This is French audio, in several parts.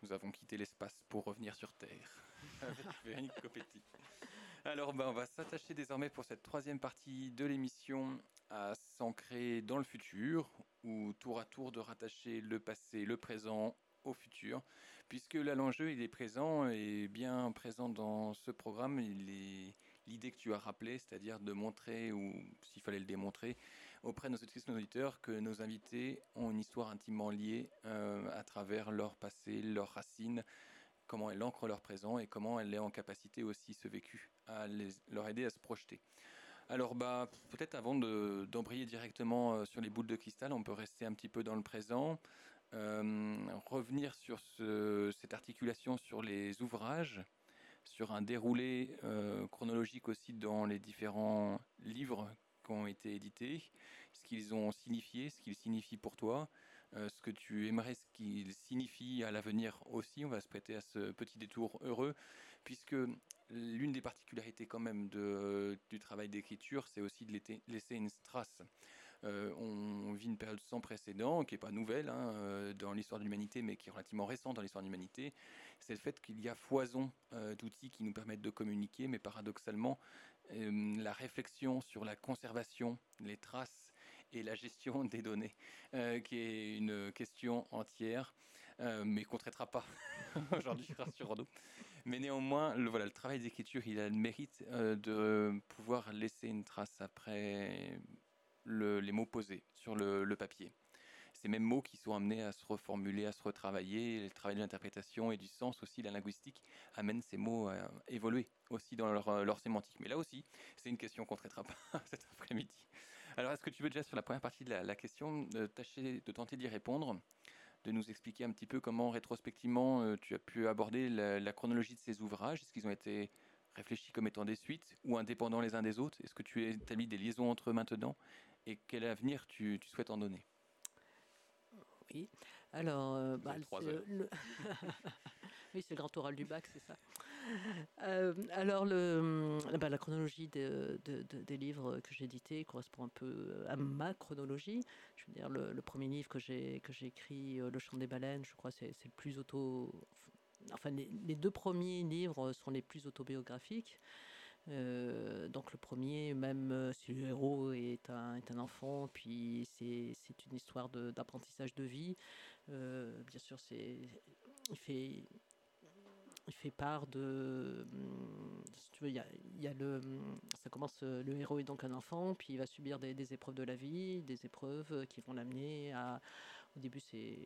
Nous avons quitté l'espace pour revenir sur Terre avec Véronique Copetti. Alors, on va s'attacher désormais pour cette troisième partie de l'émission à s'ancrer dans le futur, ou tour à tour de rattacher le passé, le présent au futur, puisque là l'enjeu il est présent et bien présent dans ce programme. Il est l'idée que tu as rappelée, c'est-à-dire de montrer, ou s'il fallait le démontrer, auprès de nos auditrices, nos auditeurs, que nos invités ont une histoire intimement liée à travers leur passé, leurs racines, comment elle ancre leur présent et comment elle est en capacité aussi, ce vécu, à leur aider à se projeter. Alors peut-être avant d'embrayer directement sur les boules de cristal, on peut rester un petit peu dans le présent, revenir sur cette articulation sur les ouvrages, sur un déroulé chronologique aussi dans les différents livres qui ont été édités, ce qu'ils ont signifié, ce qu'ils signifient pour toi, ce que tu aimerais ce qu'ils signifient à l'avenir aussi. On va se prêter à ce petit détour heureux, puisque l'une des particularités quand même du travail d'écriture, c'est aussi de laisser une trace. On vit une période sans précédent, qui n'est pas nouvelle dans l'histoire de l'humanité, mais qui est relativement récente dans l'histoire de l'humanité. C'est le fait qu'il y a foison d'outils qui nous permettent de communiquer, mais paradoxalement, la réflexion sur la conservation, les traces et la gestion des données, qui est une question entière, mais qu'on ne traitera pas aujourd'hui, rassurons-nous. Mais néanmoins, le travail d'écriture, il a le mérite de pouvoir laisser une trace après les mots posés sur le papier. Ces mêmes mots qui sont amenés à se reformuler, à se retravailler, le travail de l'interprétation et du sens aussi, la linguistique, amène ces mots à évoluer aussi dans leur sémantique. Mais là aussi, c'est une question qu'on ne traitera pas cet après-midi. Alors, est-ce que tu veux déjà, sur la première partie de la question, de tenter d'y répondre, de nous expliquer un petit peu comment, rétrospectivement, tu as pu aborder la chronologie de ces ouvrages? Est-ce qu'ils ont été réfléchis comme étant des suites ou indépendants les uns des autres? Est-ce que tu établis des liaisons entre eux maintenant? Et quel avenir tu souhaites en donner? Oui, alors, Vous avez 3 heures. oui, c'est le grand oral du bac, c'est ça. Alors, la chronologie des livres que j'ai édités correspond un peu à ma chronologie. Je veux dire, le premier livre que j'ai écrit, Le Chant des baleines, je crois, c'est le plus auto. Enfin, les deux premiers livres sont les plus autobiographiques. Donc le premier, même si le héros est un enfant, puis c'est une histoire d'apprentissage de vie. Bien sûr, il fait, il fait part de, si tu veux, il y a ça commence, le héros est donc un enfant, puis il va subir des épreuves de la vie, des épreuves qui vont l'amener à, au début c'est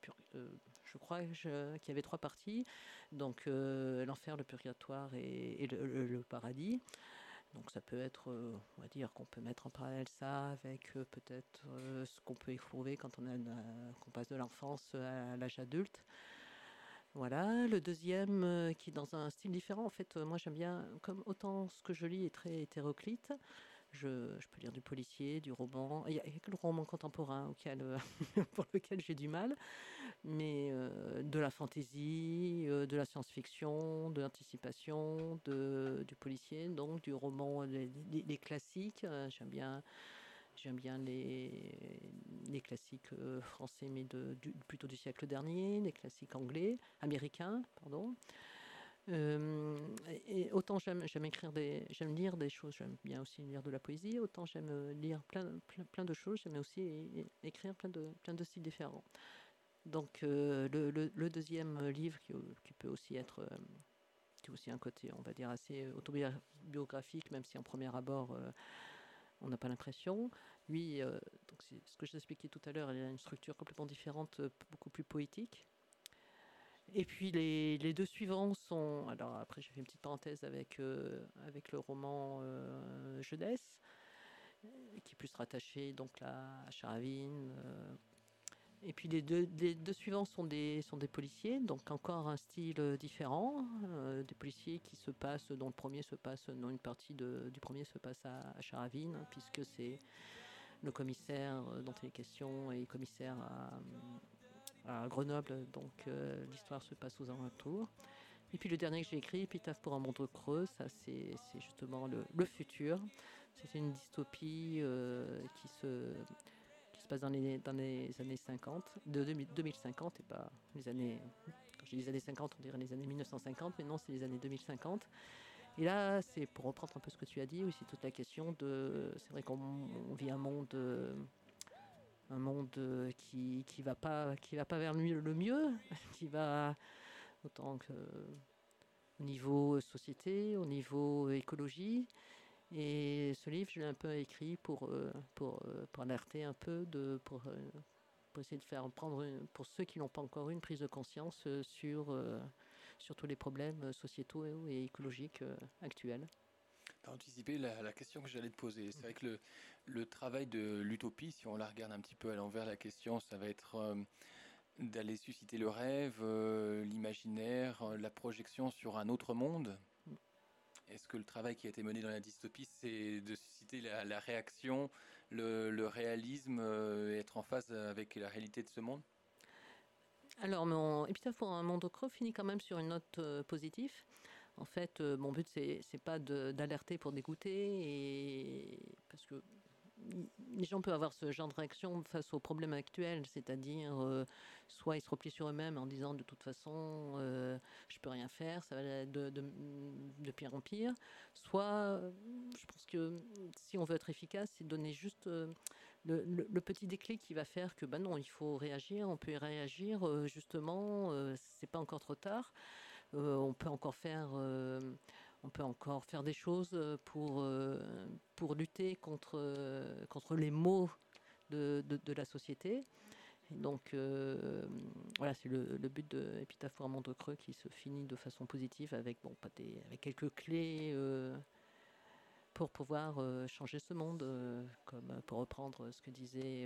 je crois qu'il y avait trois parties, donc l'enfer, le purgatoire et le paradis. Donc ça peut être, on va dire qu'on peut mettre en parallèle ça avec peut-être ce qu'on peut éprouver quand qu'on passe de l'enfance à l'âge adulte. Voilà, le deuxième qui est dans un style différent. En fait, moi j'aime bien, comme autant ce que je lis est très hétéroclite, je peux lire du policier, du roman. Il y a que le roman contemporain pour lequel j'ai du mal, mais de la fantaisie, de la science-fiction, de l'anticipation, du policier, donc du roman, les classiques. J'aime bien les classiques français, mais plutôt du siècle dernier, les classiques américains, pardon. Et autant j'aime j'aime lire des choses, j'aime bien aussi lire de la poésie, autant j'aime lire plein de choses, j'aime aussi écrire plein de styles différents. Donc le deuxième livre qui peut aussi être qui a aussi un côté, on va dire, assez autobiographique, même si en premier abord on n'a pas l'impression. Lui, donc c'est ce que je t'expliquais tout à l'heure, il a une structure complètement différente, beaucoup plus poétique. Et puis les deux suivants sont... Alors après, j'ai fait une petite parenthèse avec le roman Jeunesse, qui est plus rattaché donc là, à Charavine. Et puis les deux suivants sont des policiers, donc encore un style différent. Des policiers qui se passent, dont le premier se passe, dont une partie du premier se passe à Charavine, puisque c'est le commissaire dont il est question est commissaire à Grenoble, donc l'histoire se passe aux alentours. Et puis le dernier que j'ai écrit, Épitaphe pour un monde creux, ça c'est justement le futur. C'est une dystopie qui se passe dans les années 50, de 2050 et pas les années, quand je dis les années 50, on dirait les années 1950, mais non, c'est les années 2050. Et là, c'est pour reprendre un peu ce que tu as dit, aussi toute la question de... C'est vrai qu'on vit un monde qui va pas vers le mieux, qui va autant que au niveau société, au niveau écologie. Et ce livre, je l'ai un peu écrit pour alerter un peu, pour essayer de faire prendre, pour ceux qui n'ont pas encore eu une prise de conscience sur tous les problèmes sociétaux et écologiques actuels. Tu as anticipé la question que j'allais te poser. C'est vrai que le travail de l'utopie, si on la regarde un petit peu à l'envers, la question, ça va être d'aller susciter le rêve, l'imaginaire, la projection sur un autre monde. Est-ce que le travail qui a été mené dans la dystopie, c'est de susciter la réaction, le réalisme, être en phase avec la réalité de ce monde? Alors, mon épitaphe pour un monde creux finit quand même sur une note positive. En fait, mon but, c'est pas d'alerter pour dégoûter, parce que les gens peuvent avoir ce genre de réaction face aux problèmes actuels, c'est-à-dire soit ils se replient sur eux-mêmes en disant de toute façon je peux rien faire, ça va aller de pire en pire, soit je pense que si on veut être efficace, c'est donner juste le petit déclic qui va faire que non, il faut réagir, on peut y réagir justement, c'est pas encore trop tard. On peut encore faire des choses pour lutter contre les maux de la société. Et donc voilà, c'est le but de Épitaphe pour un monde creux qui se finit de façon positive avec avec quelques clés pour pouvoir changer ce monde, comme pour reprendre ce que disait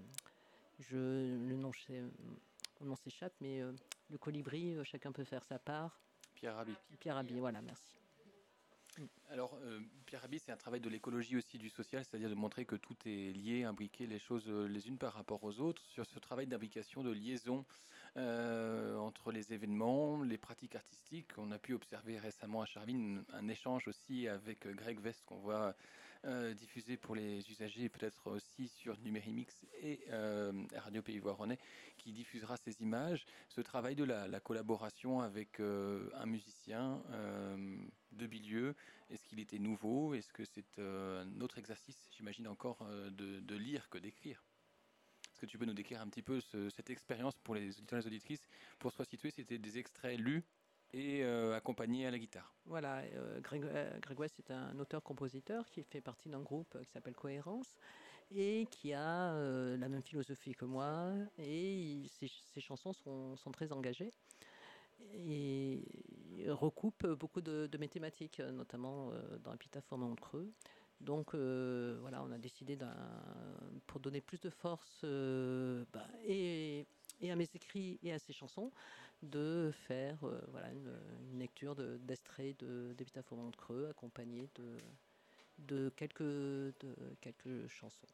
le nom s'échappe, mais le colibri, chacun peut faire sa part. Pierre Rabhi. Pierre Rabhi, voilà, merci. Alors, Pierre Rabhi, c'est un travail de l'écologie aussi, du social, c'est-à-dire de montrer que tout est lié, imbriqué, les choses les unes par rapport aux autres. Sur ce travail d'imbrication, de liaison entre les événements, les pratiques artistiques, on a pu observer récemment à Charville un échange aussi avec Greg Vest qu'on voit diffusé pour les usagers, peut-être aussi sur Numérimix et Radio Pays Voironnais, qui diffusera ces images. Ce travail de la collaboration avec un musicien de Bilieu, est-ce qu'il était nouveau? Est-ce que c'est un autre exercice, j'imagine encore, de lire que d'écrire? Est-ce que tu peux nous décrire un petit peu cette expérience pour les auditeurs et les auditrices? Pour se situer, c'était des extraits lus et accompagnés à la guitare. Voilà, Greg West est un auteur-compositeur qui fait partie d'un groupe qui s'appelle Cohérence et qui a la même philosophie que moi, et ses chansons sont très engagées et recoupent beaucoup de mes thématiques, notamment dans Épitaphe pour un monde creux. Donc voilà, on a décidé pour donner plus de force et à mes écrits et à ces chansons, de faire voilà, une lecture d'extraits d'Épitaphe pour un monde creux, accompagnée de quelques chansons.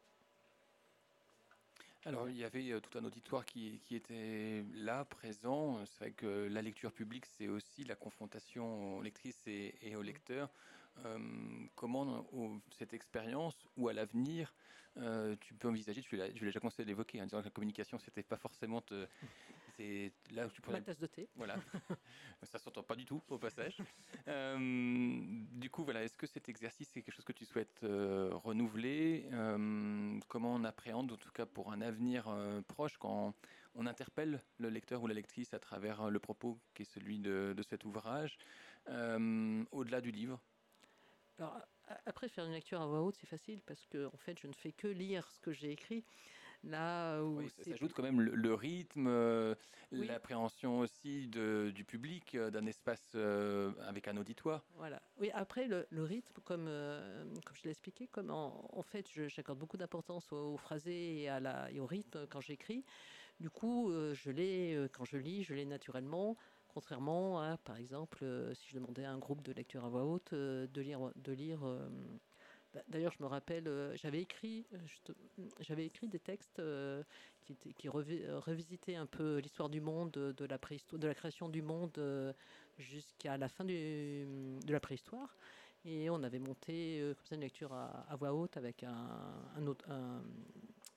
Alors, il y avait tout un auditoire qui était là, présent. C'est vrai que la lecture publique, c'est aussi la confrontation aux lectrices et aux lecteurs. Comment cette expérience, ou à l'avenir, tu peux envisager, tu l'as déjà commencé à l'évoquer, en disant que la communication, c'était pas forcément c'est là où tu Ma tasse de thé. Voilà, ça s'entend pas du tout au passage. Du coup, voilà, est-ce que cet exercice c'est quelque chose que tu souhaites renouveler? Comment on appréhende, en tout cas pour un avenir proche, quand on interpelle le lecteur ou la lectrice à travers le propos qui est celui de cet ouvrage, au-delà du livre? Alors, après, faire une lecture à voix haute, c'est facile parce que en fait, je ne fais que lire ce que j'ai écrit. Là où oui, ça ajoute quand même le rythme, oui. l'appréhension aussi du public, d'un espace avec un auditoire. Voilà. Oui, après, le rythme, comme je l'ai expliqué, comme en fait, j'accorde beaucoup d'importance au phrasé et au rythme quand j'écris. Du coup, quand je lis, je l'ai naturellement. Contrairement à, par exemple, si je demandais à un groupe de lecture à voix haute de lire. D'ailleurs, je me rappelle, j'avais écrit des textes qui revisitaient un peu l'histoire du monde, de la préhistoire, de la création du monde jusqu'à la fin de la préhistoire. Et on avait monté comme ça une lecture à voix haute avec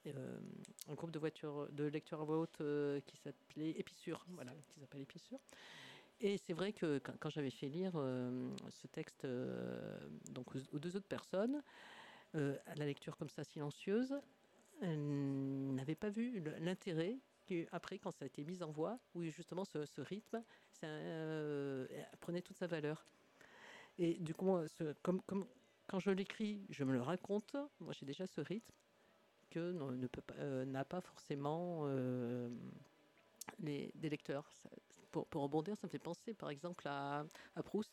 un groupe de lecteurs à voix haute qui s'appelait Épissure, voilà, qui s'appelle Épissure. Et c'est vrai que quand j'avais fait lire ce texte donc aux deux autres personnes, à la lecture comme ça silencieuse, elles n'avaient pas vu l'intérêt après quand ça a été mis en voix, où justement ce rythme ça, prenait toute sa valeur. Et du coup, comme quand je l'écris, je me le raconte, moi j'ai déjà ce rythme que n'a pas forcément des lecteurs. Pour rebondir, ça me fait penser par exemple à Proust.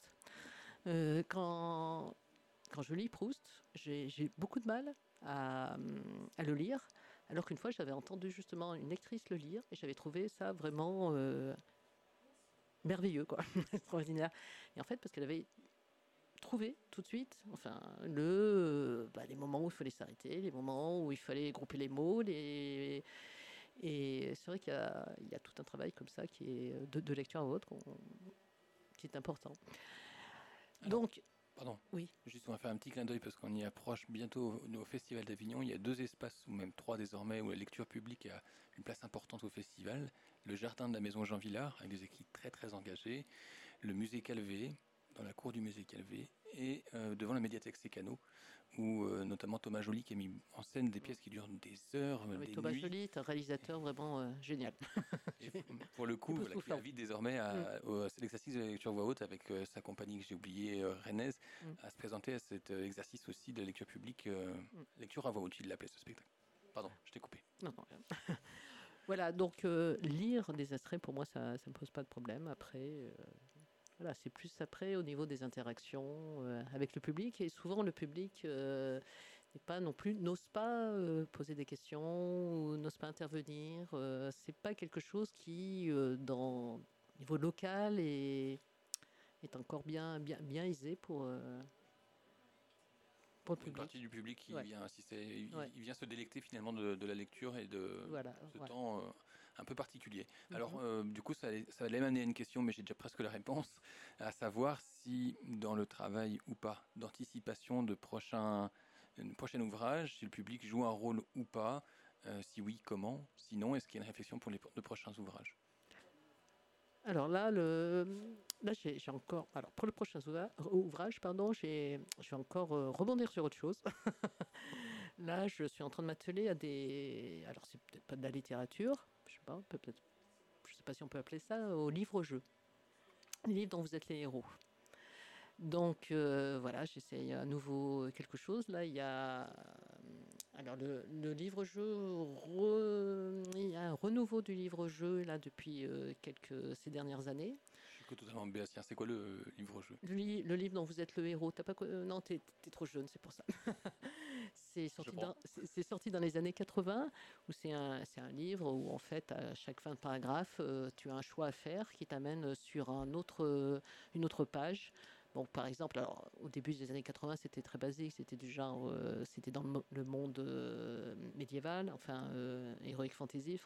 Quand je lis Proust, j'ai beaucoup de mal à le lire, alors qu'une fois j'avais entendu justement une lectrice le lire et j'avais trouvé ça vraiment merveilleux, quoi, extraordinaire. Et en fait, parce qu'elle avait trouvé tout de suite, enfin, les moments où il fallait s'arrêter, les moments où il fallait grouper les mots, et c'est vrai qu'il y a tout un travail comme ça qui est de lecture à autre, qui est important. Alors, donc, pardon, oui. Juste on va faire un petit clin d'œil parce qu'on y approche bientôt au Festival d'Avignon. Il y a 2 espaces, ou même 3 désormais, où la lecture publique a une place importante au festival. Le jardin de la maison Jean Villard, avec des équipes très très engagées. Le musée Calvé, dans la cour du musée Calvé. Et devant la médiathèque Sécano, où notamment Thomas Joly qui a mis en scène des pièces qui durent des heures, des Thomas nuits. Joly est un réalisateur vraiment génial. Et pour le coup, qui invite désormais à l'exercice de la lecture voix haute avec sa compagnie que j'ai oubliée, Rennes, à se présenter à cet exercice aussi de lecture publique, lecture à voix haute, il l'appelait ce spectacle. Pardon, je t'ai coupé. Non, voilà, donc lire des extraits, pour moi, ça ne me pose pas de problème. Après, voilà, c'est plus après au niveau des interactions avec le public. Et souvent, le public n'ose pas poser des questions ou n'ose pas intervenir. C'est pas quelque chose qui, au niveau local, est encore bien aisé pour le public. Une partie du public qui vient assister, il vient se délecter finalement de la lecture et de ce temps un peu particulier. Alors, du coup, ça allait m'amener à une question, mais j'ai déjà presque la réponse, à savoir si dans le travail ou pas d'anticipation de prochain ouvrage, si le public joue un rôle ou pas, si oui, comment, sinon, est-ce qu'il y a une réflexion pour de prochains ouvrages? Alors là, j'ai encore. Alors pour le prochain ouvrage, pardon, je vais encore rebondir sur autre chose. Là, je suis en train de m'atteler à des. Alors c'est peut-être pas de la littérature, je sais pas, peut-être. Je sais pas si on peut appeler ça au livre-jeu. Les livres dont vous êtes les héros. Donc voilà, j'essaye à nouveau quelque chose. Là, il y a. Alors le livre-jeu, il y a un renouveau du livre-jeu là depuis ces dernières années. Je suis totalement béatien. C'est quoi le livre-jeu? Le livre dont vous êtes le héros. T'as pas non, t'es trop jeune, c'est pour ça. C'est sorti dans les années 80, où c'est un livre où en fait à chaque fin de paragraphe, tu as un choix à faire qui t'amène sur une autre page. Bon, par exemple, alors, au début des années 80, c'était très basique, c'était du genre, c'était dans le monde médiéval, enfin, heroic fantasy.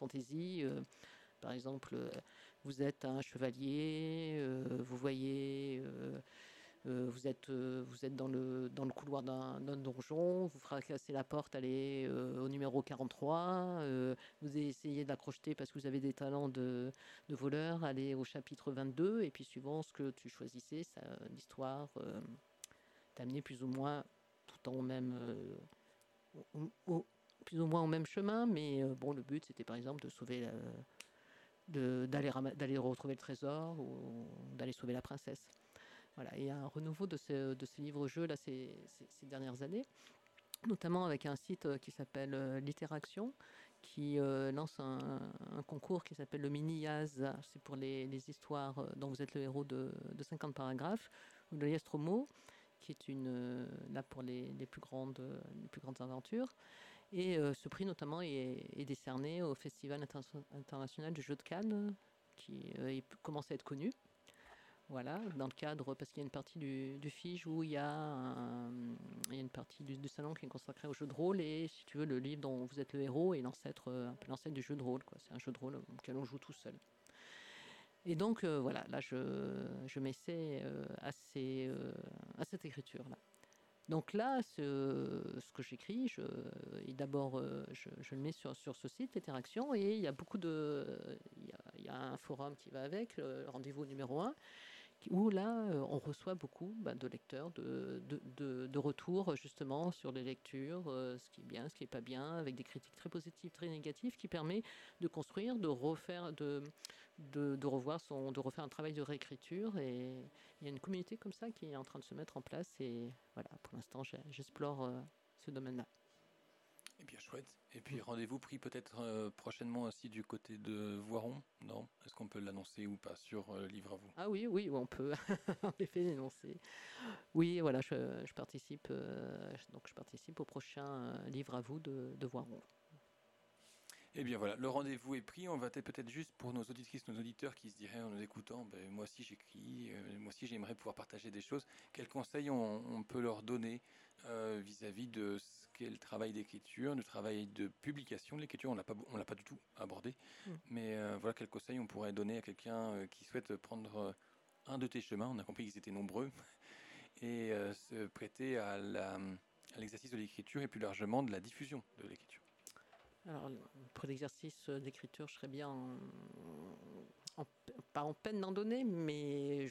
Par exemple, vous êtes un chevalier, vous voyez, vous êtes dans le couloir d'un donjon, vous fracassez la porte, allez au numéro 43, vous essayez de la crocheter parce que vous avez des talents de voleur, allez au chapitre 22, et puis suivant ce que tu choisissais, l'histoire t'amenait plus ou moins tout en même plus ou moins au même chemin, mais bon, le but c'était par exemple de sauver d'aller retrouver le trésor ou d'aller sauver la princesse. Voilà, il y a un renouveau de ces livres-jeux là ces dernières années, notamment avec un site qui s'appelle Littéraction, qui lance un concours qui s'appelle le Mini Yaz. C'est pour les histoires dont vous êtes le héros de 50 paragraphes, ou le Yastromo, qui est là pour les plus grandes aventures. Et ce prix notamment est décerné au Festival international du jeu de Cannes, qui commence à être connu. Voilà, dans le cadre, parce qu'il y a une partie du FIGE où il y a une partie du salon qui est consacrée au jeu de rôle, et si tu veux, le livre dont vous êtes le héros est l'ancêtre du jeu de rôle, quoi. C'est un jeu de rôle auquel on joue tout seul. Et donc voilà, là je m'essaie à cette écriture-là. Donc là, ce que j'écris, d'abord, je le mets sur ce site, Interaction, et il y a il y a un forum qui va avec, le rendez-vous numéro 1, où là, on reçoit beaucoup de lecteurs, de retours justement sur les lectures, ce qui est bien, ce qui est pas bien, avec des critiques très positives, très négatives, qui permet de construire, de refaire, de refaire un travail de réécriture. Et il y a une communauté comme ça qui est en train de se mettre en place. Et voilà, pour l'instant, j'explore ce domaine-là. Eh bien, chouette. Et puis, rendez-vous pris peut-être prochainement aussi du côté de Voiron, non? Est-ce qu'on peut l'annoncer ou pas sur Livre à vous? Ah oui, oui, on peut en effet l'énoncer. Oui, voilà, je participe, donc je participe au prochain Livre à vous de Voiron. Eh bien voilà, le rendez-vous est pris. On va peut-être juste pour nos auditrices, nos auditeurs qui se diraient en nous écoutant, moi aussi j'écris, moi aussi j'aimerais pouvoir partager des choses. Quels conseils on peut leur donner vis-à-vis de ce qu'est le travail d'écriture, le travail de publication de l'écriture? On l'a pas du tout abordé, mais voilà, quels conseils on pourrait donner à quelqu'un qui souhaite prendre un de tes chemins. On a compris qu'ils étaient nombreux et se prêter à l'exercice de l'écriture et plus largement de la diffusion de l'écriture. Alors, pour l'exercice d'écriture, je serais bien pas en peine d'en donner, mais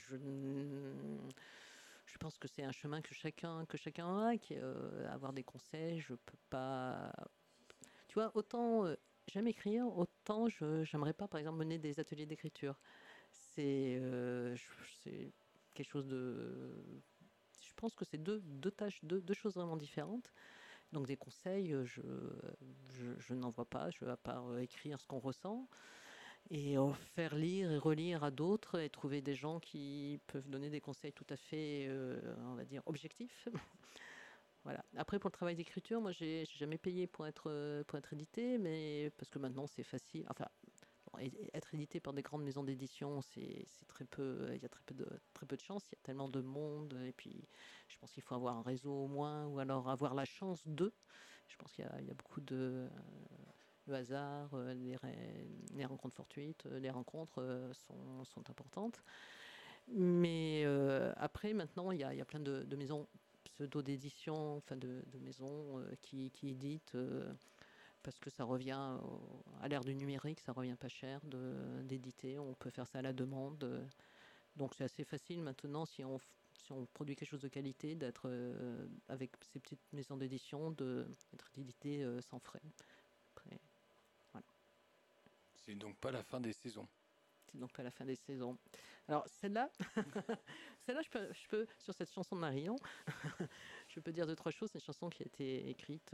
je pense que c'est un chemin que chacun a, avoir des conseils, je peux pas... Tu vois, autant j'aime écrire, autant j'aimerais pas, par exemple, mener des ateliers d'écriture. C'est quelque chose de... Je pense que c'est deux tâches, deux choses vraiment différentes. Donc des conseils, je n'en vois pas, à part écrire ce qu'on ressent et faire lire et relire à d'autres et trouver des gens qui peuvent donner des conseils tout à fait, on va dire, objectifs. Voilà. Après, pour le travail d'écriture, moi, j'ai jamais payé pour être édité, mais parce que maintenant, c'est facile. Enfin, être édité par des grandes maisons d'édition, c'est très peu, il y a très peu de chance, il y a tellement de monde, et puis je pense qu'il faut avoir un réseau au moins, ou alors avoir la chance de. Je pense qu'il y a beaucoup de hasard, les rencontres fortuites, les rencontres sont importantes. Mais après, maintenant, il y a plein de maisons pseudo d'édition, enfin de maisons qui éditent. Parce que ça revient à l'ère du numérique, ça revient pas cher d'éditer, on peut faire ça à la demande. Donc c'est assez facile maintenant si on produit quelque chose de qualité d'être avec ces petites maisons d'édition d'être édité sans frais. Après, voilà. C'est donc pas la fin des saisons. C'est donc pas la fin des saisons. Alors celle-là, je peux sur cette chanson de Marion, je peux dire 2-3 choses. C'est une chanson qui a été écrite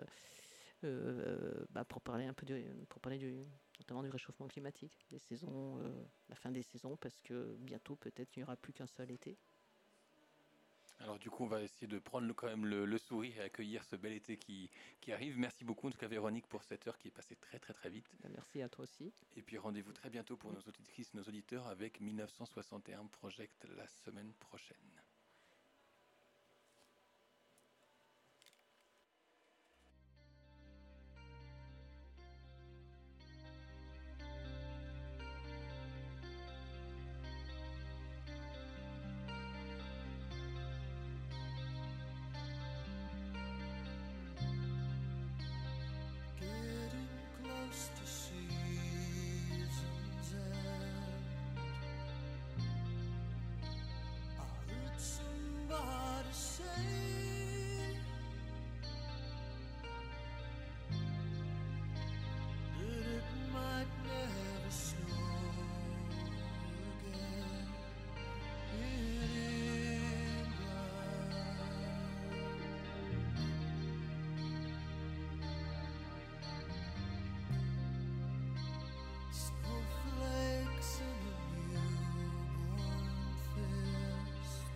pour parler un peu notamment du réchauffement climatique, des saisons, la fin des saisons, parce que bientôt peut-être il n'y aura plus qu'un seul été. Alors du coup, on va essayer de prendre quand même le sourire et accueillir ce bel été qui arrive. Merci beaucoup en tout cas Véronique pour cette heure qui est passée très très très vite. Merci à toi aussi. Et puis rendez-vous très bientôt pour nos auditrices, nos auditeurs avec 1961 Project la semaine prochaine.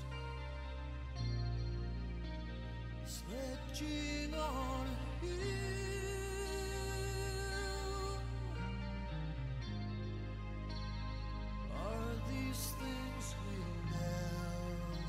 Stretching on a hill.